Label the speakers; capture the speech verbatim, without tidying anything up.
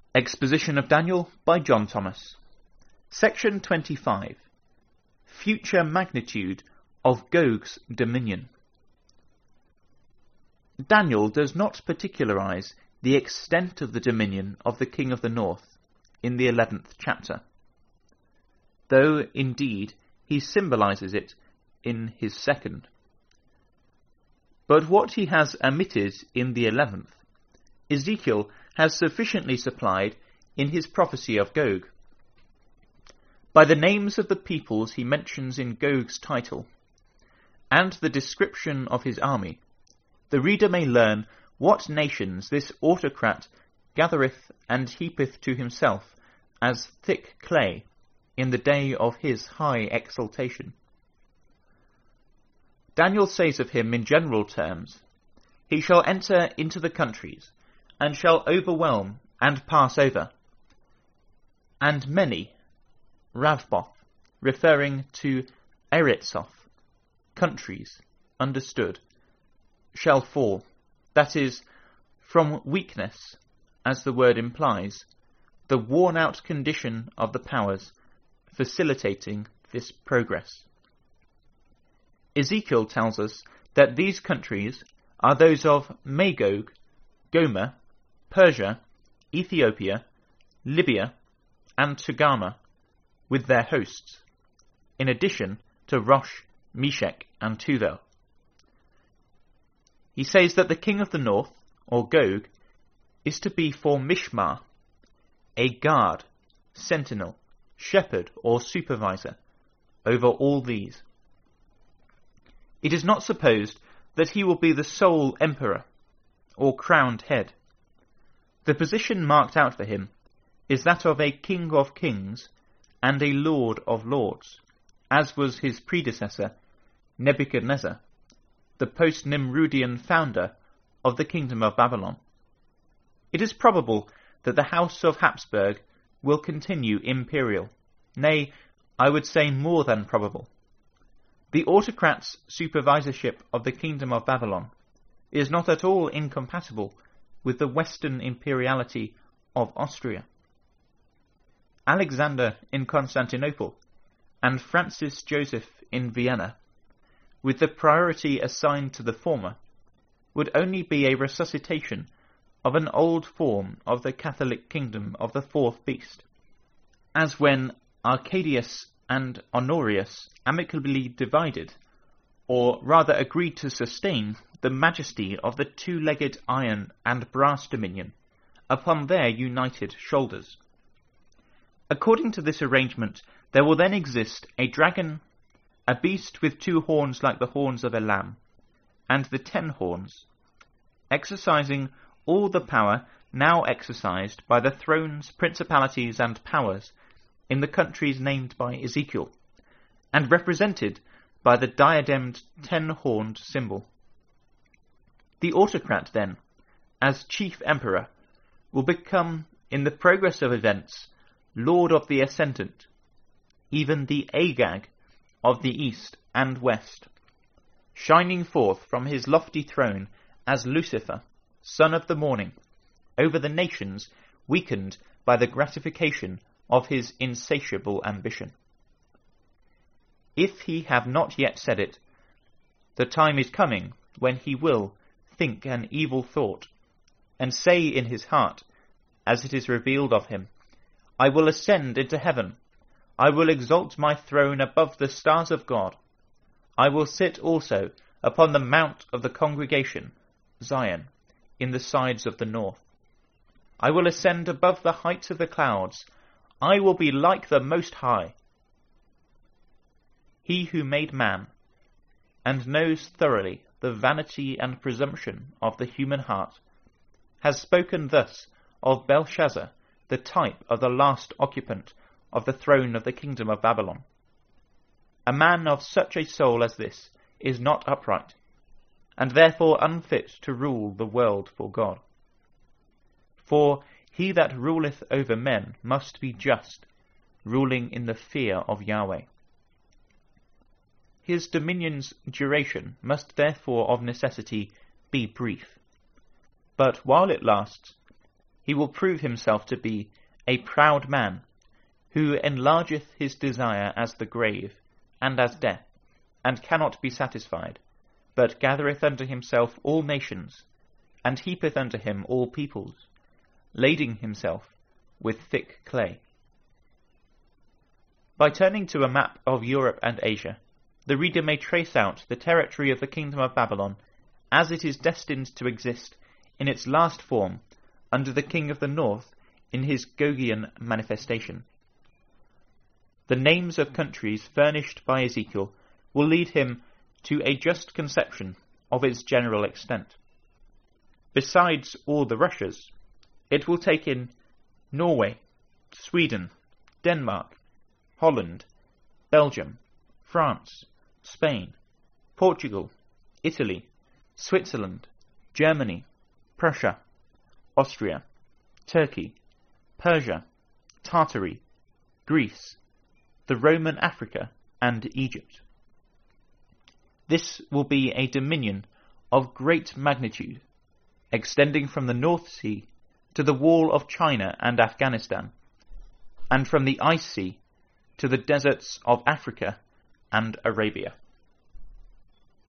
Speaker 1: Exposition of Daniel by John Thomas. Section twenty-five. Future magnitude of Gog's dominion. Daniel does not particularize the extent of the dominion of the king of the north in the eleventh chapter, though indeed he symbolizes it in his second. But what he has omitted in the eleventh, Ezekiel has sufficiently supplied in his prophecy of Gog. By the names of the peoples he mentions in Gog's title, and the description of his army, the reader may learn what nations this autocrat gathereth and heapeth to himself as thick clay in the day of his high exaltation. Daniel says of him in general terms, he shall enter into the countries, and shall overwhelm and pass over. And many, Ravboth, referring to Eretzoth, countries, understood, shall fall, that is, from weakness, as the word implies, the worn-out condition of the powers facilitating this progress. Ezekiel tells us that these countries are those of Magog, Gomer, Persia, Ethiopia, Libya, and Togarmah, with their hosts, in addition to Rosh, Meshech, and Tuvel. He says that the king of the north, or Gog, is to be for Mishmar, a guard, sentinel, shepherd, or supervisor, over all these. It is not supposed that he will be the sole emperor, or crowned head. The position marked out for him is that of a king of kings and a lord of lords, as was his predecessor, Nebuchadnezzar, the post-Nimrudian founder of the kingdom of Babylon. It is probable that the house of Habsburg will continue imperial, nay, I would say more than probable. The autocrat's supervisorship of the kingdom of Babylon is not at all incompatible with the Western imperiality of Austria. Alexander in Constantinople and Francis Joseph in Vienna, with the priority assigned to the former, would only be a resuscitation of an old form of the Catholic kingdom of the fourth beast, as when Arcadius and Honorius amicably divided, or rather agreed to sustain, the majesty of the two-legged iron and brass dominion upon their united shoulders. According to this arrangement, there will then exist a dragon, a beast with two horns like the horns of a lamb, and the ten horns, exercising all the power now exercised by the thrones, principalities, and powers in the countries named by Ezekiel, and represented by the diademed ten-horned symbol. The autocrat, then, as chief emperor, will become, in the progress of events, lord of the ascendant, even the Agag of the east and west, shining forth from his lofty throne as Lucifer, son of the morning, over the nations weakened by the gratification of his insatiable ambition. If he have not yet said it, the time is coming when he will think an evil thought, and say in his heart, as it is revealed of him, I will ascend into heaven, I will exalt my throne above the stars of God, I will sit also upon the mount of the congregation, Zion, in the sides of the north. I will ascend above the heights of the clouds, I will be like the Most High. He who made man, and knows thoroughly the vanity and presumption of the human heart, has spoken thus of Belshazzar, the type of the last occupant of the throne of the kingdom of Babylon. A man of such a soul as this is not upright, and therefore unfit to rule the world for God. For he that ruleth over men must be just, ruling in the fear of Yahweh. His dominion's duration must therefore of necessity be brief, but while it lasts, he will prove himself to be a proud man, who enlargeth his desire as the grave, and as death, and cannot be satisfied, but gathereth unto himself all nations, and heapeth unto him all peoples, lading himself with thick clay. By turning to a map of Europe and Asia, the reader may trace out the territory of the kingdom of Babylon as it is destined to exist in its last form under the king of the north in his Gogian manifestation. The names of countries furnished by Ezekiel will lead him to a just conception of its general extent. Besides all the Russias, it will take in Norway, Sweden, Denmark, Holland, Belgium, France, Spain, Portugal, Italy, Switzerland, Germany, Prussia, Austria, Turkey, Persia, Tartary, Greece, the Roman Africa, and Egypt. This will be a dominion of great magnitude, extending from the North Sea to the wall of China and Afghanistan, and from the Ice Sea to the deserts of Africa and Arabia.